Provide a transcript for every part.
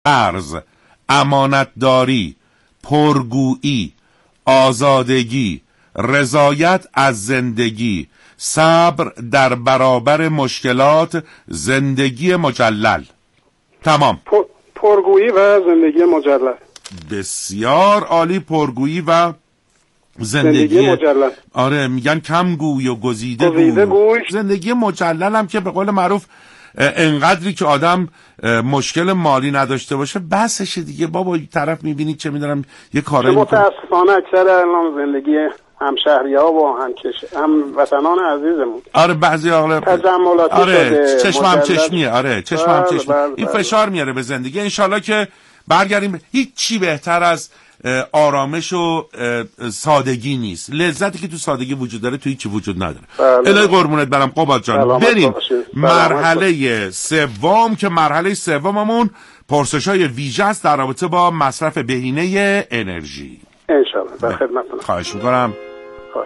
قرض، امانتداری، پرگویی، آزادگی، رضایت از زندگی، صبر در برابر مشکلات، زندگی مجلل. تمام. پرگویی و زندگی مجلل. بسیار عالی. پرگویی و زندگی مجلل. آره، میگن کم گوی و گزیده گوی. زندگی مجلل هم که به قول معروف انقدری که آدم مشکل مالی نداشته باشه بسشه دیگه. بابا طرف میبینید چه میدونم یه کارایی میکنه. متاسفانه اکثر الان زندگی همشهری‌ها و هم وطنان عزیزمون، آره بعضی تجملاتی آره چشم هم چشمیه. آره چشم هم بله چشمی. بله این بله. فشار میاره به زندگی. انشالله که برگردیم. هیچ چی بهتر از آرامش و سادگی نیست. لذتی که تو سادگی وجود داره تو هیچ چی وجود نداره. الهی قربونت برم قباد جان. بریم مرحله سوم که مرحله سوممون پرسش‌های ویژه است در رابطه با مصرف بهینه انرژی. انشالله در خدمتتون. خواهش میکنم. خواهش.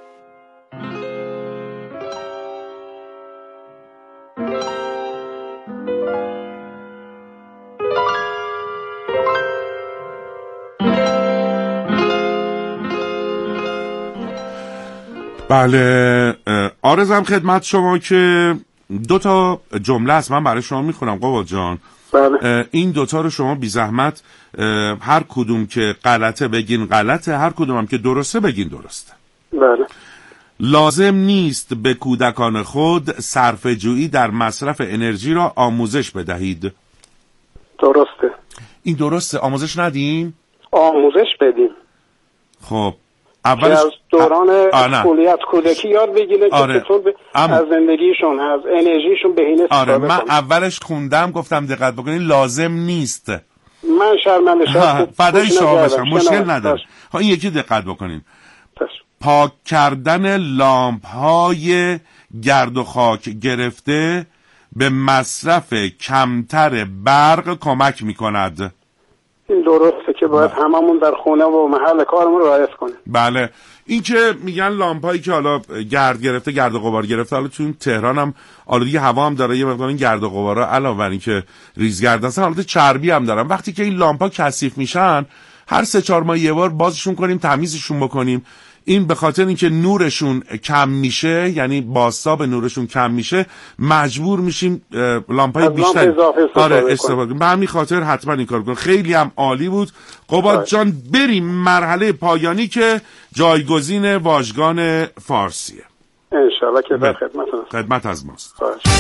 بله آرزم خدمت شما که 2 جمله است من برای شما میخونم قباد جان. بله. این 2 رو شما بی زحمت هر کدوم که غلطه بگین غلطه، هر کدوم هم که درسته بگین درسته. بله. لازم نیست به کودکان خود صرفه‌جویی در مصرف انرژی را آموزش بدهید. درسته. این درسته. آموزش ندیم؟ آموزش بدیم. خب اولش از دوران کودکیت کودکی یاد بگیره که چطور از زندگیشون از انرژیشون بهینه استفاده کنن. من اولش خوندم گفتم دقت بکنین لازم نیست. من شرمنده شدم. فدای شما باشم. مشکل نداره. این یکی دقت بکنین. پاک کردن لامپ‌های گرد و خاک گرفته به مصرف کمتر برق کمک می‌کند. این درسته که باید هممون در خونه و محل کارمون رعایت کنیم. بله. این که میگن لامپایی که حالا گرد گرفته، گرد و غبار گرفته، حالا تو تهران هم آلودگی هوا هم داره، یه مقدار این گرد و غبارا علاوه بر این که ریزگرد هستن حالت چربی هم دارن. وقتی که این لامپا کثیف میشن هر 3-4 ماه یه بار بازشون کنیم، تمیزشون بکنیم. این به خاطر اینکه نورشون کم میشه، یعنی بازتاب نورشون کم میشه، مجبور میشیم لامپای بیشتر استفاده کنیم. به همین خاطر حتما این کار کنیم. خیلی هم عالی بود قباد جان. بریم مرحله پایانی که جایگزین واژگان فارسیه. انشالله که در خدمتتون. خدمت از ماست.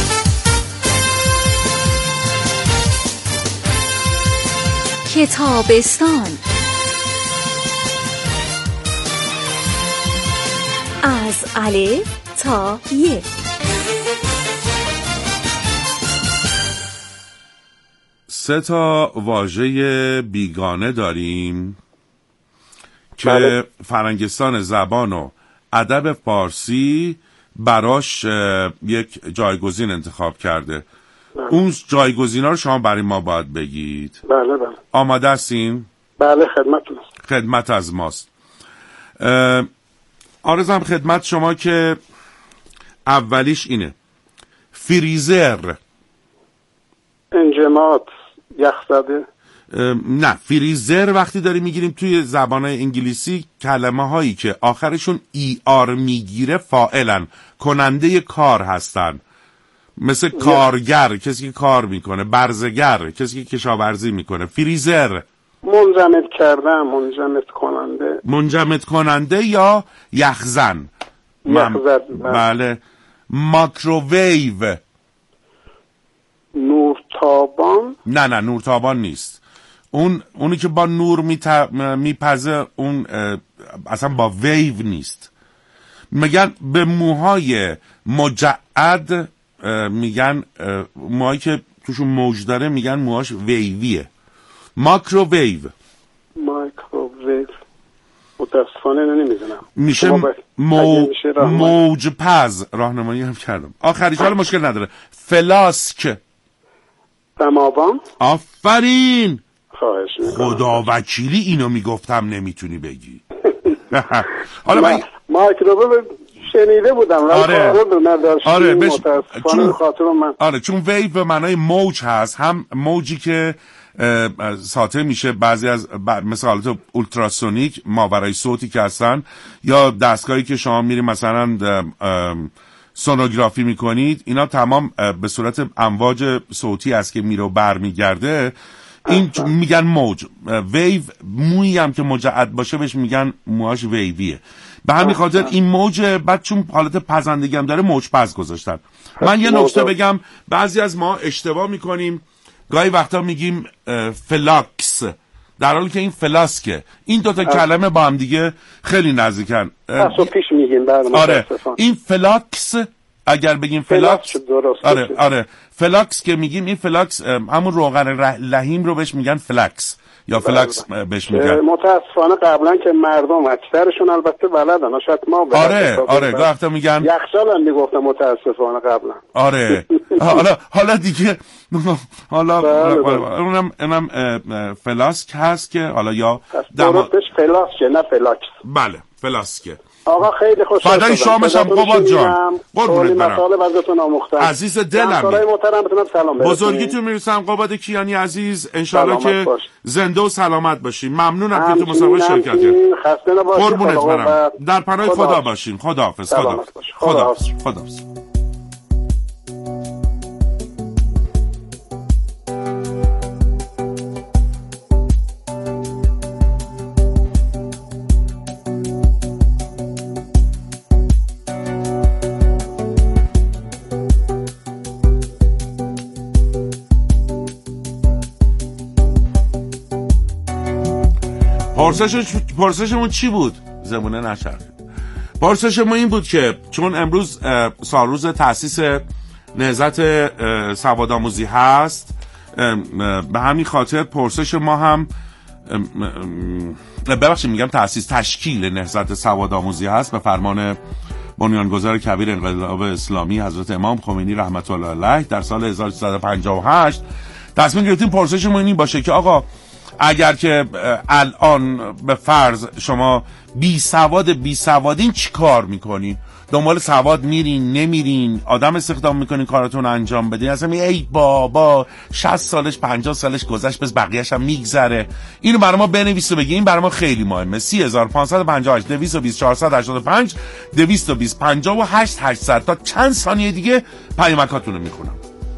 کتابستان از الف تا ی. سه تا واژه بیگانه داریم که بله. فرنگستان زبان و ادب فارسی براش یک جایگزین انتخاب کرده. اون جایگزینا رو شما برای ما باید بگید. بله بله. آماده هستین؟ بله خدمتتون. خدمت از ماست. آرزم خدمت شما که اولیش اینه: فریزر. انجماد، یخزده. نه، فریزر وقتی داریم میگیریم توی زبان انگلیسی کلمه هایی که آخرشون ER میگیره فاعلن، کننده کار هستن. مثل کارگر، کسی که کار میکنه. برزگر، کسی که کشاورزی میکنه. فریزر منجمد کردن، منجمد کننده یا یخزن. بله. ماکروویو. نورتابان. نه نورتابان نیست. اونی که با نور میپزه اون اصلا با ویو نیست. میگن به موهای مجعد میگن موهایی که توشون موج داره میگن موهاش ویویه. ماکروویو. متاسفانه نمیدونم. میشه موج پز. راهنمایی هم کردم. آخریش حالا مشکل نداره. فلاسک. دماوند. آفرین. خواهش میکنم. خدا وکیلی اینو میگفتم نمیتونی بگی. حالا من مایکروویو شنیده بودم. آره چون ویو به معنای موج هست، هم موجی که ساطع میشه، بعضی از مثل حالت اولتراسونیک ماورای صوتی که هستن، یا دستگاهی که شما میری مثلا سونوگرافی میکنید، اینا تمام به صورت امواج صوتی است که میره و برمیگرده. این میگن موج، ویو. مویی هم که مجعد باشه بهش میگن موهاش ویویه. به همین خاطر این موج، بعد چون حالت پزندگی هم داره موج پز گذاشتن. من یه نکته بگم، بعضی از ما اشتباه میکنیم، گاهی وقتا میگیم فلاکس در حالی که این فلاسکه. این دوتا کلمه با هم دیگه خیلی نزدیکن. پس پیش میگیم. آره این فلاکس، اگر بگیم فلاکس، آره فلاکس که میگیم، این فلاکس همون روغن لحیم رو بهش میگن فلاکس یا فلاکس بهش میگن. متاسفانه قبلا که مردم اکثرشون البته بلدن، شاید ما آره گاهی میگن یخچال هم میگفتن متاسفانه قبلا. آره حالا دیگه اونم فلاسک هست که حالا یا درستش فلاسکه نه فلاکس. بله فلاسکه. آقا خیلی خوشحال شدم. فدای شامش هم قباد جان. قربونت برم. مطالب ازتون آموختم. عزیز دلم. همکارای محترمتونم سلام برسونید. بزرگیتون میرسم قباد کیانی عزیز. انشالله که زنده و سلامت باشین. ممنونم که تو مسابقه شرکت کردید. خسته نباشید. قربونت برم. در پناه خدا باشین. خداحافظ. خداحافظ. پرسشمون چی بود؟ زمونه نشرد. پرسشمون این بود که چون امروز سالروز تأسیس نهضت سوادآموزی هست، به همین خاطر پرسش ما هم میگم تشکیل نهضت سوادآموزی هست به فرمان بنیانگذار کبیر انقلاب اسلامی حضرت امام خمینی رحمت الله علیه در سال 1358. تصمیم گرفتیم پرسشمون این باشه که آقا اگر که الان به فرض شما بی سوادین چی کار میکنین؟ دنبال سواد میرین نمیرین؟ آدم استخدام میکنین کارتون انجام بدین؟ اصلا ای بابا 60 سالش 50 سالش گذشت بس بقیه‌اش هم میگذره. اینو برای ما بنویس و بگی، این برای ما خیلی مهمه. 30558 220 485 220 58 800 تا چند ثانیه دیگه پیامکاتون رو میخونم.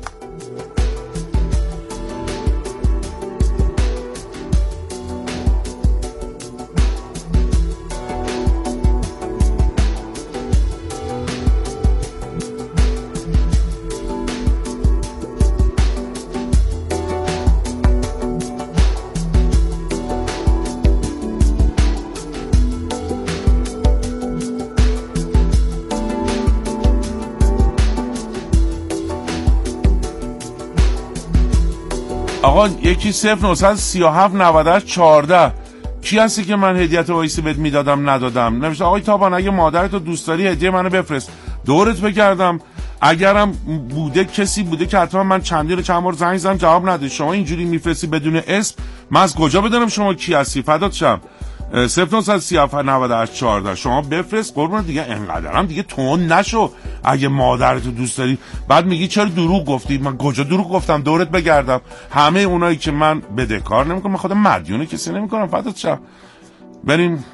آقا یکی 0937 98 14 کی هستی که من هدیت وایسی بهت میدادم ندادم؟ نوشته آقای تابان اگه مادرتو دوست داری هدیه منو بفرست. دورت بگردم. اگرم بوده کسی بوده که حتما من چند بار زنگ زدم جواب نده. شما اینجوری میفرستی بدون اسم، من از کجا بدونم شما کی هستی؟ فدات شم. 0937 98 14 شما بفرست قربون دیگه. انقدرم دیگه تون نشو. اگه مادرتو دوست داری بعد میگی چرا دروغ گفتی؟ من کجا دروغ گفتم؟ دورت بگردم. همه اونایی که من بدهکار نمیکنم، من خودم مدیون کسی نمیکنم. فدات شم. بریم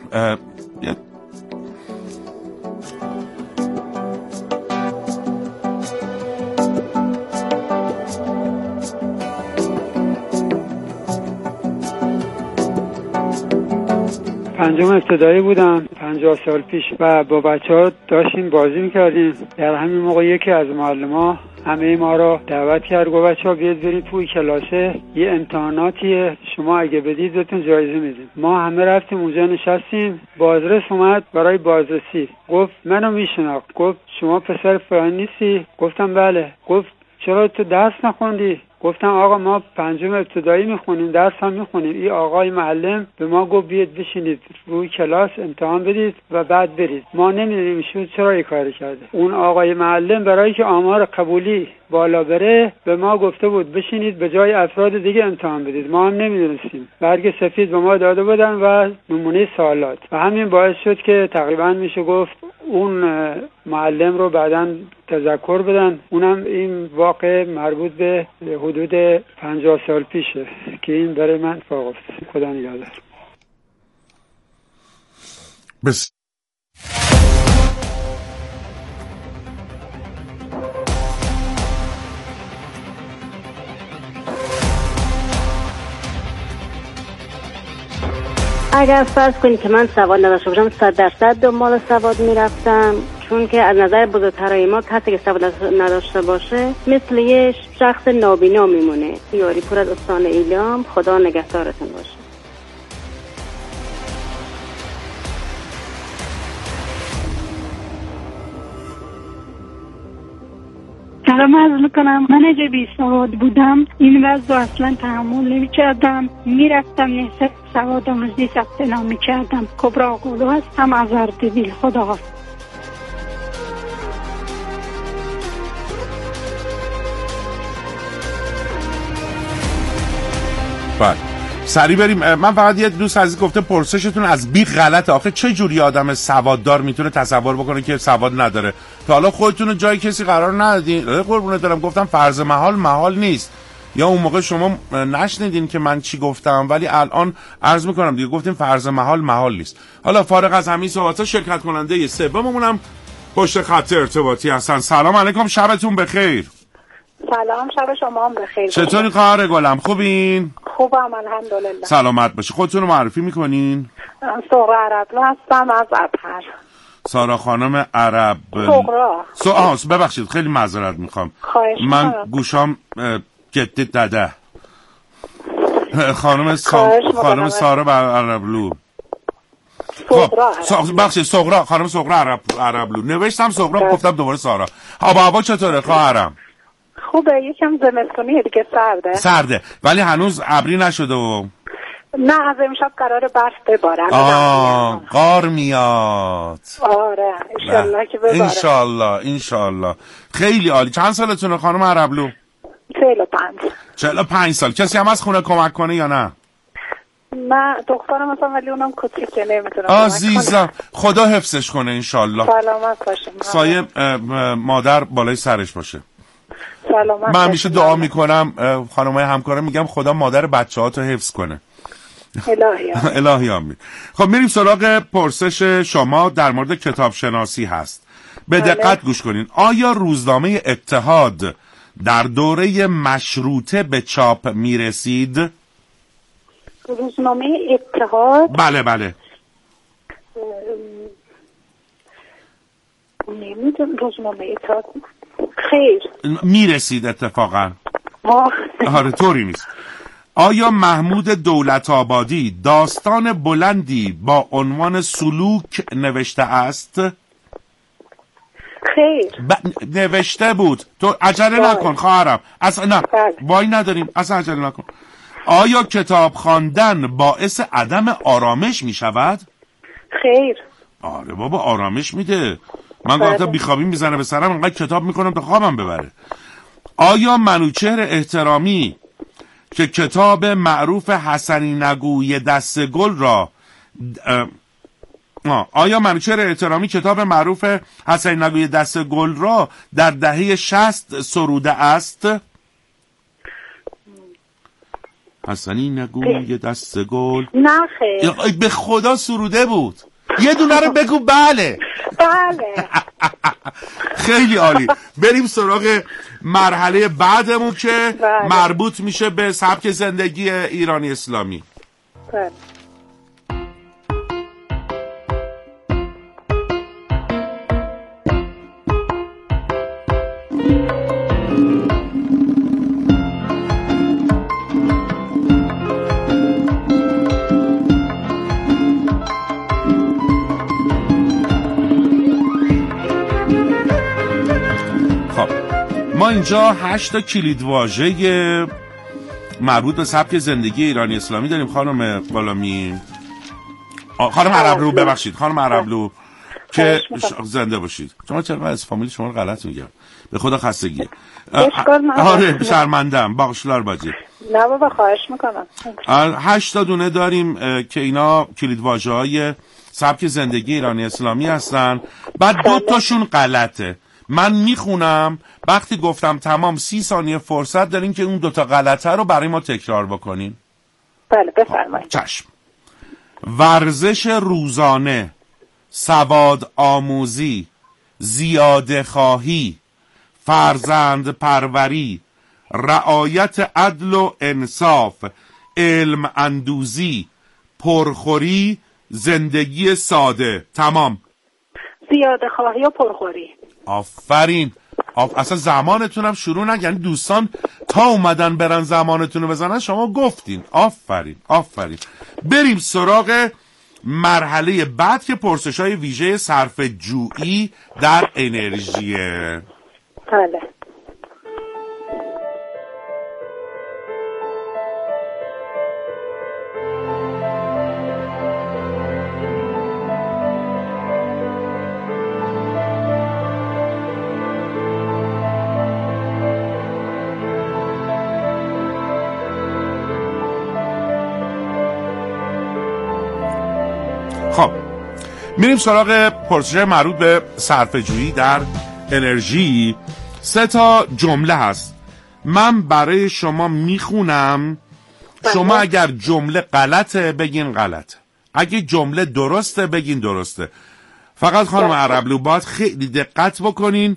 پنجم ابتدایی بودم 50 سال پیش و با بچه‌ها داشتیم بازی می‌کردیم. در همین موقع یکی از معلم‌ها همه ما رو دعوت کرد، گفت بچه‌ها بیاید برید توی کلاسه، یه امتحاناتیه، شما اگه بدید بهتون جایزه میدیم. ما همه رفتیم اونجا نشستیم. بازرس اومد برای بازرسی، گفت منو میشناخت، گفت شما پسر فلان نیستی؟ گفتم بله. گفت چرا تو درس نخوندی؟ گفتم آقا ما پنجم ابتدایی میخونیم، درس هم میخونیم. این آقای معلم به ما گفت بیاید بشینید روی کلاس امتحان بدید و بعد برید. ما نمیدونیم شو چرا این کار کرده. اون آقای معلم برای که آمار قبولی بالا بره به ما گفته بود بشینید به جای افراد دیگه امتحان بدید. ما هم نمیدونستیم. برگ سفید به ما داده بودن و نمونه سوالات و همین باعث شد که تقریبا میشه گفت اون معلم رو بعداً تذکر بدن. اونم این واقع مربوط به حدود 50 سال پیشه که این برای من اتفاق افتاد. خدا نگهدار. بس اگر فرض کنید که من سواد نداشته باشم 100% دنبال سواد میرفتم، چون که از نظر بزرگترای ما کسی که سواد نداشته باشه مثل یه شخص نابینا میمونه. یاری پور از استان ایلام. خدا نگهدارتون باشه. سلام عرض میکنم. من اگه بی سواد بودم این وضع اصلا تحمل نمی کردم. میرفتم نصف سواد آموزی ثبت نام می کردم. کبرا قولو هستم از اردبیل. خدا حافظ. بله سریع بریم. من فقط یه دوست عزیز گفته پرسشتون از بی غلطه. آخه چه جوری آدم سواددار میتونه تصور بکنه که سواد نداره؟ تا حالا خودتون رو جای کسی قرار ندادین؟ قربونت برم گفتم فرض محال نیست. یا اون موقع شما نشنیدین که من چی گفتم، ولی الان عرض میکنم دیگه گفتیم فرض محال نیست. حالا فارغ از همین صحبت‌ها شرکت کننده سوممونم پشت خط ارتباطی هستن. سلام علیکم، شبتون بخیر. سلام، شب شما هم بخیر. چطوری خواهر گلم، خوبین؟ خوبم الحمدلله. سلامت باشی. خودتون رو معرفی میکنین؟ سغرا عربلو هستم از اطهر. سارا خانم عرب سغرا. ببخشید خیلی معذرت میخوام. من گوشام جدی داده. خانم سارا عربلو. بخشید سغرا، خانم سغرا عربلو. نوشتم سغرا گفتم دوباره سارا. هوا چطوره خواهرم؟ خوبه، یکم زمستونیه دیگه، سرده ولی هنوز ابری نشده و نه از امشب قراره برف بباره. قار میاد. آره انشالله که بباره. انشالله. خیلی عالی. چند سالتونه خانم عربلو؟ 45 سال. کسی هم از خونه کمک کنه یا نه؟ نه دخترم مثلا، ولی اونم کوچیکه نمیتونه. عزیزم خدا حفظش کنه انشالله. سلامت باشه. سایه مادر بالای سرش باشه. سلامت. من همیشه دعا میکنم خانمای همکارم، میگم خدا مادر بچه‌هاتو حفظ کنه. الهی آمین. خب میریم سراغ پرسش شما در مورد کتاب شناسی هست. به دقت گوش کنین. آیا روزنامه اتحاد در دوره مشروطه به چاپ میرسید؟ روزنامه اتحاد؟ بله. نمیدونم روزنامه اتحاد خیر میرسید اتفاقا. آره طوری نیست. آیا محمود دولت آبادی داستان بلندی با عنوان سلوک نوشته است؟ خیر نوشته بود. تو عجله نکن خواهرم. اصلا نه وای نداریم، اصلا عجله نکن. آیا کتاب خواندن باعث عدم آرامش می شود؟ خیر. آره بابا آرامش میده. من گاهی بیخوابی میزنه به سرم، انقدر کتاب میکنم تا خوابم ببره. آیا منوچهر احترامی که کتاب معروف حسنی نگوی دست گل را آیا منوچهر احترامی کتاب معروف حسنی نگوی دست گل را در دهه 60 سروده است؟ حسنی نگوی دست گل. نه خیر. به خدا سروده بود. یه دونه رو بگو. بله. خیلی عالی. بریم سراغ مرحله بعدمون که مربوط میشه به سبک زندگی ایرانی اسلامی. ما اینجا 8 تا کلیدواژه مربوط به سبک زندگی ایرانی اسلامی داریم. خانم غلامی، خانم عربلو، ببخشید خانم عربلو، که زنده باشید. شما چرا از فامیل شما رو غلط میگم؟ به خدا خستگیه. آره شرمندم. باقشلار باجی. نه بابا خواهش میکنم. 8 تا دونه داریم که اینا کلید واژه‌های سبک زندگی ایرانی اسلامی هستن. بعد 2 تاشون غلطه. من میخونم، وقتی گفتم تمام 30 ثانیه فرصت دارین که اون 2 تا غلطه رو برای ما تکرار بکنین. بله بفرمایید. چشم. ورزش روزانه، سواد آموزی، زیاده خواهی، فرزند پروری، رعایت عدل و انصاف، علم اندوزی، پرخوری، زندگی ساده. تمام. زیاده خواهی و پرخوری. آفرین. اصلا زمانتونم شروع یعنی دوستان تا اومدن برن زمانتون رو بزنن شما گفتین. آفرین. بریم سراغ مرحله بعد که پرسش‌های ویژه صرف جویی در انرژیه. بله. خب میریم سراغ پرسش مربوط به صرفه‌جویی در انرژی. 3 تا جمله هست. من برای شما میخونم، شما اگر جمله غلطه بگین غلط، اگه جمله درسته بگین درسته. فقط خانم عربلو باید خیلی دقت بکنین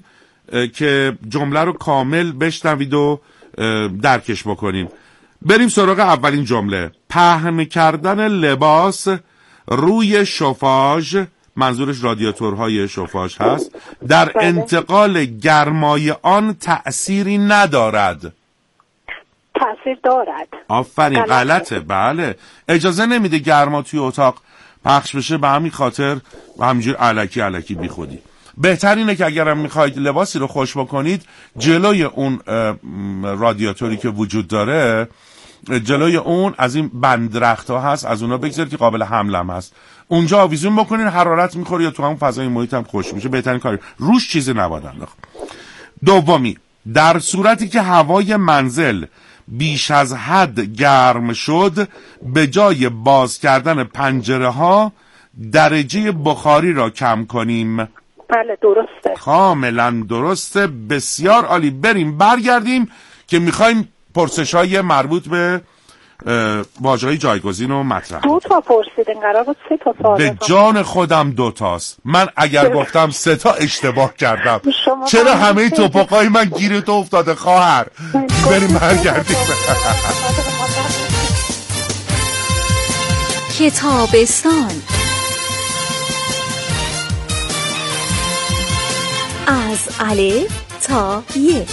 که جمله رو کامل بشنوید و درکش بکنین. بریم سراغ اولین جمله. پهن کردن لباس روی شوفاژ، منظورش رادیاتورهای شوفاژ هست، در انتقال گرمای آن تأثیری ندارد. تأثیر دارد. آفرین. غلطه. بله، اجازه نمیده گرما توی اتاق پخش بشه، به همین خاطر همینجور الکی بی خودی. بهتر اینه که اگرم میخواید لباسی رو خوش بکنید جلوی اون رادیاتوری که وجود داره، جلوی اون از این بندرخت ها هست، از اونا بگذارید که قابل حملم هست، اونجا آویزون بکنین، حرارت میخوره یا تو همون فضای محیط هم خوش میشه. بهترین کاری روش چیزی نباید انداخت. دومی، در صورتی که هوای منزل بیش از حد گرم شد، به جای باز کردن پنجره ها درجه بخاری را کم کنیم. بله درسته. کاملا درسته. بسیار عالی. بریم برگردیم که میخوایم پرسش‌های مربوط به واژه‌های جایگزین و مطرح. 2 تا پرسیدین، قرار بود 3 تا سوال. به جان خودم 2 تاست. من اگر گفتم 3 تا اشتباه کردم. چرا همه توپقای من گیر تو افتاده خواهر؟ بریم برگردیم. کتابستان از الف تا ی.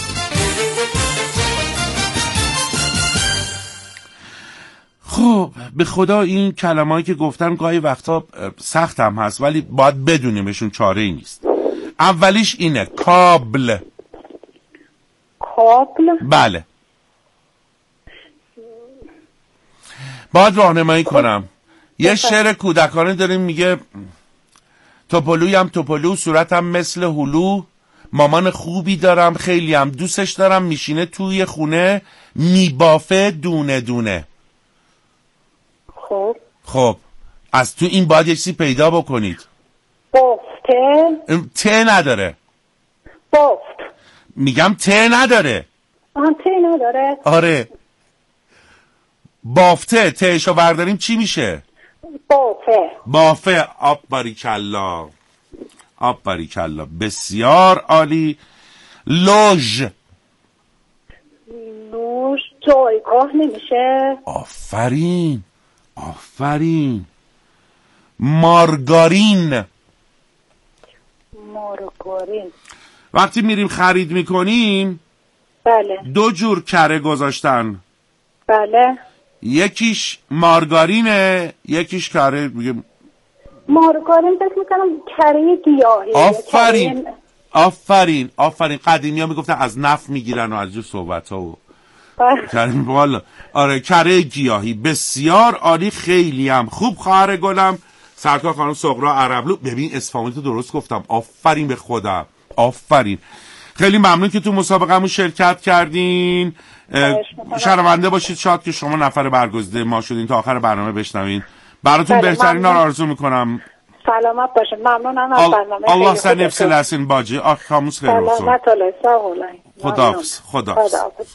خب به خدا این کلمه‌ای که گفتم گاهی وقتا سخت هم هست، ولی باید بدونیمشون، چاره ای نیست. اولیش اینه کابل. کابل؟ بله. باید راهنمایی کنم. یه شعر کودکانه داریم میگه توپلویم توپلو صورتم مثل هلو، مامان خوبی دارم خیلی هم دوستش دارم، میشینه توی خونه میبافه دونه دونه. خب از تو این باید یک چیزی پیدا بکنید. بافته؟ ته نداره. بافت. میگم ته نداره. ته نداره؟ آره. بافته تهشو برداریم چی میشه؟ بافه. آب باریکلا. بسیار عالی. لوژ جایگاه نمیشه؟ آفرین. مارگارین. وقتی میریم خرید میکنیم بله 2 جور کره گذاشتن. بله. یکیش مارگارینه، یکیش کره میگه مارگارین. فکر میکنم کره گیاهی. آفرین. قدیمی ها میگفتن از نفت میگیرن و از جو صحبت ها و والا. آره کره گیاهی. بسیار عالی. خیلی هم خوب خواهر گلم. سرکار خانم سغرا عربلو. ببین اسفامیل تو درست گفتم، آفرین به خودم، آفرین. خیلی ممنون که تو مسابقه‌مون شرکت کردین. شرمنده باشید، شاد که شما نفر برگزیده ما شدین. تا آخر برنامه بشنوین. براتون بهترین ها رو آرزو میکنم. سلامت باشین. ممنونم از برنامه. الله سر نفس لسین باجی. آخ خاموس خیلی روزون. سلامت الله ساغلای. خداحافظ.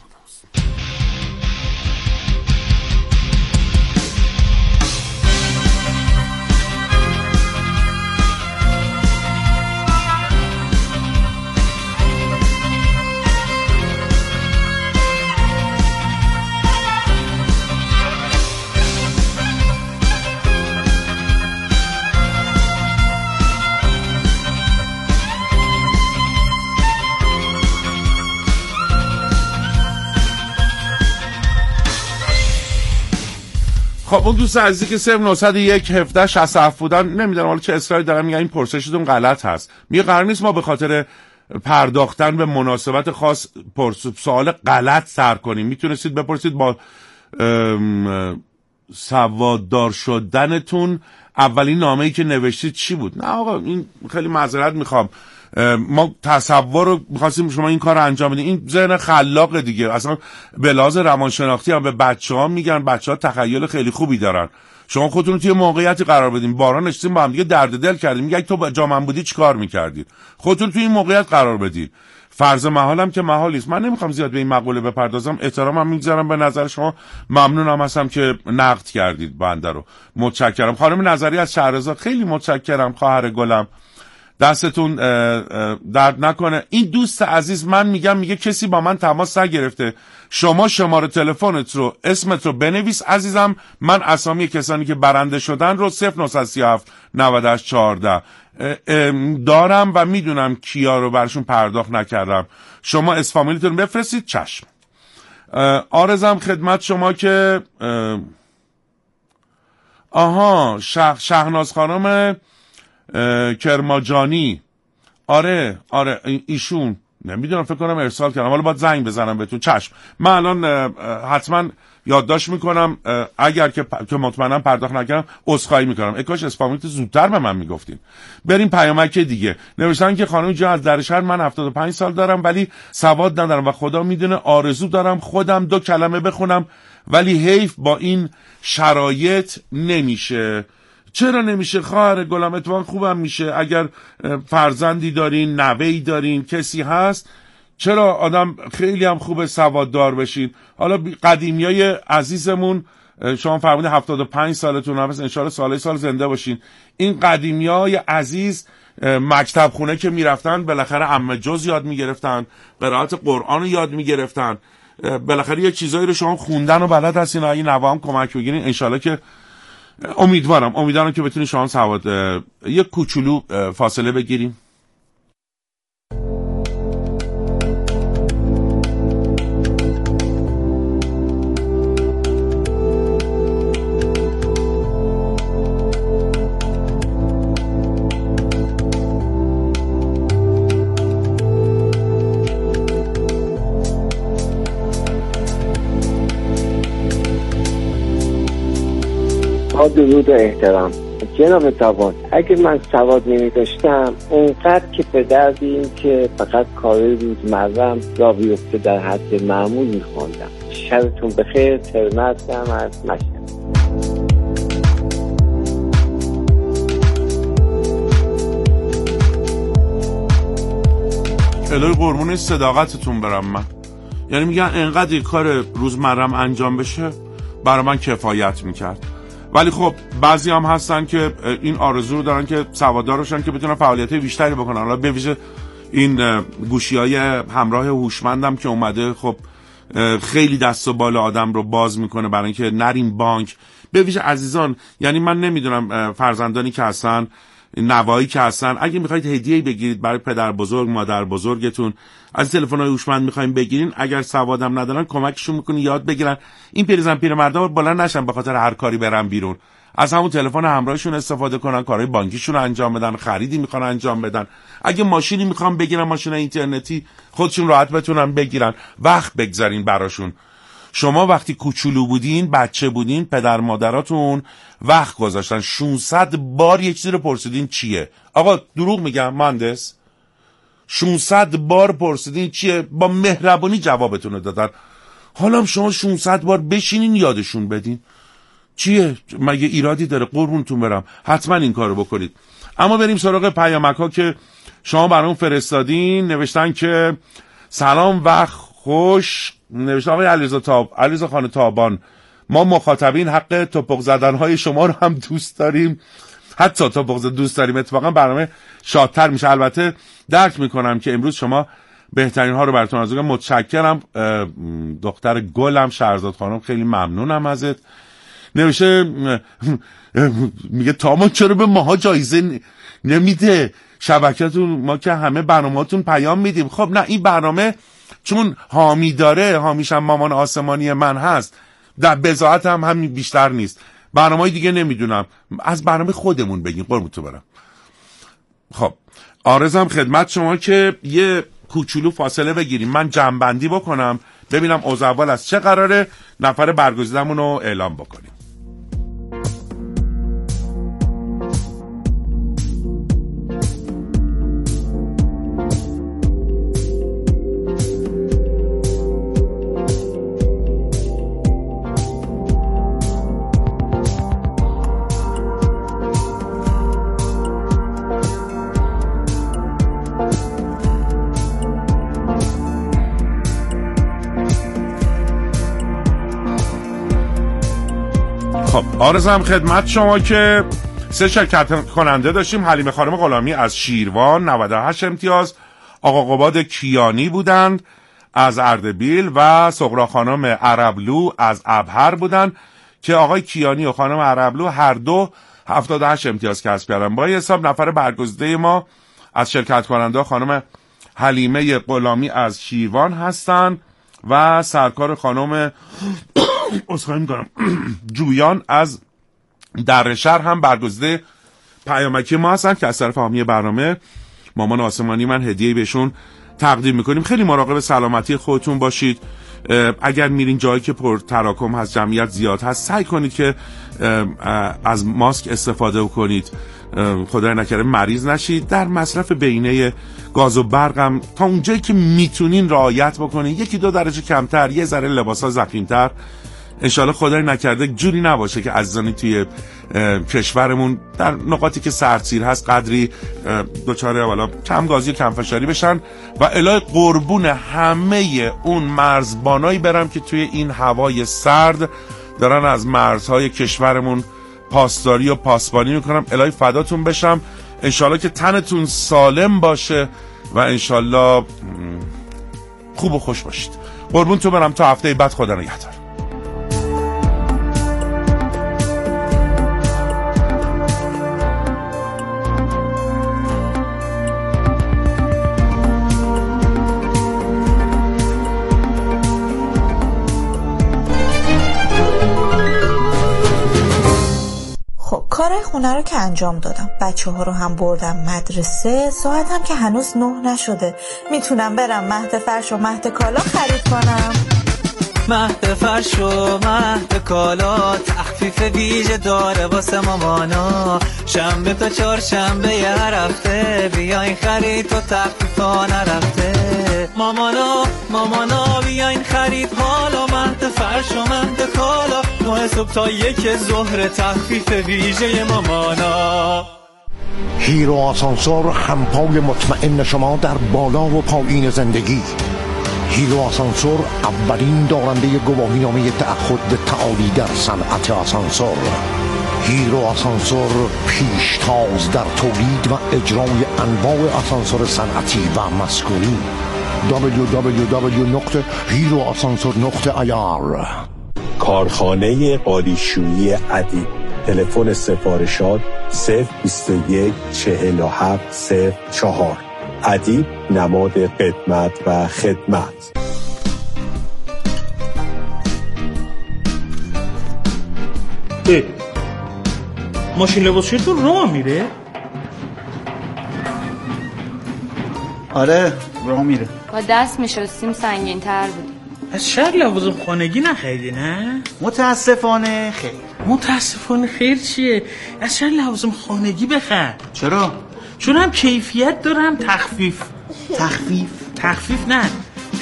خب اون دوست عزیزی که 0901 17 67 بودن، نمیدونم حالا چه اصراری دارن، میگن این پرسشتون غلط هست. میگه قرار نیست ما به خاطر پرداختن به مناسبت خاص سوال غلط سر کنیم. میتونستید بپرسید با سواددار شدنتون اولین نامه‌ای که نوشتید چی بود. نه آقا این خیلی معذرت میخوام، ما تصور رو می‌خواستیم شما این کار رو انجام بدین. این ذهن خلاق دیگه. اصلا به لحاظ روانشناختی هم به بچه‌ها میگن بچه‌ها تخیل خیلی خوبی دارن. شما خودتون توی موقعیتی قرار بدین، باران نشستیم با هم دیگه درد دل کردیم، میگه تو جا من بودی چیکار می‌کردید؟ خودتون توی این موقعیت قرار بدین. فرض محالم که محالی است. من نمیخوام زیاد به این مقوله بپردازم، احترامم میگذارم به نظر شما، ممنونم هستم که نقد کردید بنده رو. متشکرم. خانم نظری از شهرزاد، خیلی متشکرم خواهر گلم، دستتون درد نکنه. این دوست عزیز من میگه کسی با من تماس نگرفته، شما شماره تلفنت رو اسمت رو بنویس عزیزم، من اسامی کسانی که برنده شدن رو 0937 9814 دارم و میدونم کیا رو برشون پرداخت نکردم. شما اسفامیلیتون بفرستید. چشم. آرزم خدمت شما که شهناز خانم کرماجانی، آره ایشون نمیدونم، فکر کنم ارسال کردم، حالا باید زنگ بزنم بهتون. چشم. من الان حتما یادداشت میکنم، اگر که مطمئنم پرداخت نکردم عذرخواهی میکنم. کاش اسپامیت زودتر به من میگفتین. بریم پیامک دیگه. نوشتن که خانم جان از در شهر، من 75 سال دارم ولی سواد ندارم و خدا میدونه آرزو دارم خودم 2 کلمه بخونم ولی حیف با این شرایط نمیشه. چرا نمیشه خواهر گلم؟ اتفاقا خوبم میشه. اگر فرزندی دارین، نوه‌ای دارین، کسی هست، چرا آدم خیلی هم خوبه سواددار بشین. حالا قدیمیای عزیزمون، شما فرمودید 75 سالتون هست، ان شاءالله سال زنده باشین. این قدیمیای عزیز مکتب خونه که میرفتن بالاخره عمه جز یاد میگرفتن، قرائت قرآن رو یاد میگرفتن، بالاخره یه چیزایی رو شما خوندن و بلد هستین. اگه نوام کمک بگیرین ان شاءالله که امیدوارم که بتونید شما سواد. یک کوچولو فاصله بگیریم. درود و احترام. جناب تابان، اگه من سواد نمی داشتم اونقدر که به درد این که فقط کارهای روزمرم را بیفته در حد معمول میخوندم. شبتون بخیر. ترمت هم از مشهد. الهی قربون صداقتتون برم من. یعنی میگن انقدر کار روزمرم انجام بشه برای من کفایت میکرد. ولی خب بعضی هم هستن که این آرزو رو دارن که سواددار بشن که بتونن فعالیت‌های بیشتری بکنن. حالا به ویژه این گوشی‌های همراه هوشمندم که اومده، خب خیلی دست و بال آدم رو باز میکنه برای اینکه نریم بانک. به ویژه عزیزان، یعنی من نمیدونم فرزندانی که هستن، نوایی که هستن، اگه میخواید هدیه‌ای بگیرید برای پدر بزرگ، مادر بزرگتون، از تلفن‌های هوشمند میخوایم بگیرین، اگر سوادم ندارن کمکشون میکنین یاد بگیرن. این پیرمردا بلند نشن به خاطر هر کاری برن بیرون، از همون تلفن همراهشون استفاده کنن، کارهای بانکیشون رو انجام بدن، خریدی میخوان انجام بدن، اگه ماشینی میخوان بگیرن، ماشین اینترنتی خودشون راحت بتونن بگیرن، وقت بگذارین براشون. شما وقتی کوچولو بودین، بچه بودین، پدر مادراتون وقت گذاشتن 600 بار یک چیزی رو پرسیدین چیه. آقا دروغ میگم مهندس؟ 600 بار پرسیدین چیه، با مهربانی جوابتون رو دادن. حالا هم شما 600 بار بشینین یادشون بدین چیه؟ مگه ایرادی داره؟ قربونتون برم، حتما این کارو بکنید. اما بریم سراغ پیامک ها که شما برام فرستادین. نوشتن که سلام وقت خوش. نوشتن آقای علیرضا خان تابان، ما مخاطبین حق توپق زدن های شما رو هم دوست داریم، حتی توپق زدن دوست داریم. اتفاقا برنامه شادتر میشه. البته درک میکنم که امروز شما بهترین ها رو براتون آرزو میکنم. متشکرم دختر گلم شهرزاد خانم، خیلی ممنونم ازت. نوشته میگه تامان چرا به ماها جایزه نمیده؟ شبکتون ما که همه برنامه‌هاتون پیام میدیم. خب نه، این برنامه چون حامی داره، حامیشم مامان آسمانی من هست، در بضاعت هم همین بیشتر نیست. برنامه‌های دیگه نمیدونم، از برنامه خودمون بگیم قربونتون برم. خب عرضم خدمت شما که یه کوچولو فاصله بگیریم، من جمع‌بندی بکنم ببینم اوضاع اول از چه قراره، نفر برگزیدمون رو اعلام بکنیم. خب عرضم خدمت شما که 3 شرکت کننده داشتیم. حلیمه خانم غلامی از شیروان 98 امتیاز، آقا قباد کیانی بودند از اردبیل و سغرا خانم عربلو از ابهر بودند که آقای کیانی و خانم عربلو هر دو 78 امتیاز کسب کردن. با این حساب نفر برگزیده ما از شرکت کننده خانم حلیمه غلامی از شیروان هستند و سرکار خانم اسخای میکنم جویان از درشهر هم برگزیده پیامکی ما هستن که از طرف حامی برنامه مامان آسمانی من هدیه بهشون تقدیم میکنیم. خیلی مراقب سلامتی خودتون باشید. اگر میرین جایی که پر تراکم هست، جمعیت زیاد هست، سعی کنید که از ماسک استفاده کنید، خدای نکرده مریض نشید. در مصرف بینه گاز و برق هم تا اونجایی که میتونین رعایت بکنید، 1-2 درجه کمتر، یه ذره لباسا ضخیم‌تر. انشالله خدای نکرده جوری نباشه که عزیزانی توی کشورمون در نقاطی که سردسیر هست قدری دوچاره والا کم گازی و کم فشاری بشن و الهی قربون همه اون مرزبانایی برم که توی این هوای سرد دارن از مرزهای کشورمون پاسداری و پاسبانی میکنم. الهی فداتون بشم. انشالله که تنتون سالم باشه و انشالله خوب و خوش باشید. قربون تو برم تا هفته بعد. خدا نگهدار. کارهای خونه رو که انجام دادم، بچه ها رو هم بردم مدرسه، ساعتم که هنوز 9 نشده. میتونم برم مهد فرش و مهد کالا خرید کنم. مهد فرش و مهد کالا تخفیف ویژه داره واسه مامانا. شنبه تا چهارشنبه یه هفته بیاین خرید و تخفیف ها نرفته. مامانا بیاین خرید حالا مهد فرش و مهد کالا. 9 صبح تا 1 ظهر تخفیف ویژه مامانا. هیرو آسانسور، همپای مطمئن شما در بالا و پایین زندگی. هیرو آسانسور اولین دارنده گواهینامه تعهد تعالی در صنعت آسانسور. هیرو آسانسور پیشتاز در تولید و اجرای انواع آسانسور صنعتی و مسکونی. www.heroasansor.ir. کارخانه قالیشویی ادیب. تلفن سفارشات 021 47 04. ادیب نماد قدمت و خدمت. ماشین لباسشویی راه میره؟ آره راه میره. با دست میشستیم سنگین تر بود. از شهر لوازم خانگی نخریدی نه؟ متاسفانه خیر. متاسفانه خیر چیه؟ از شهر لوازم خانگی بخر. چرا؟ چون هم کیفیت دارم تخفیف نه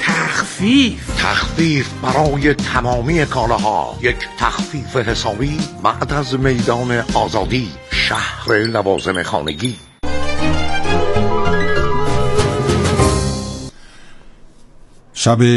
تخفیف برای تمامی کالاها. یک تخفیف حسابی بعد از میدان آزادی، شهر لوازم خانگی. شب